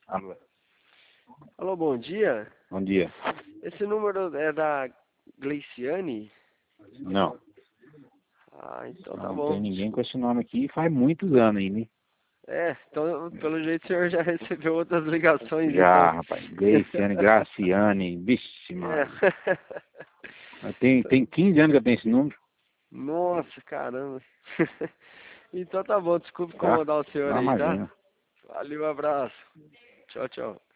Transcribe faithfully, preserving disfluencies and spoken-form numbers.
Alô. Alô, bom dia. Bom dia. Esse número é da Gleiciane? Não, Ah, então não, tá não bom. tem ninguém com esse nome aqui faz muitos anos aí, né? É, então pelo jeito o senhor já recebeu outras ligações, Já, então. rapaz. Gleiciane, Graciane, vixe, mano. É. Tem, tem quinze anos que eu tenho esse número, Nossa, caramba. Então tá bom, desculpe tá? incomodar o senhor Não, aí, tá? imagina. Valeu, abraço. Tchau, tchau.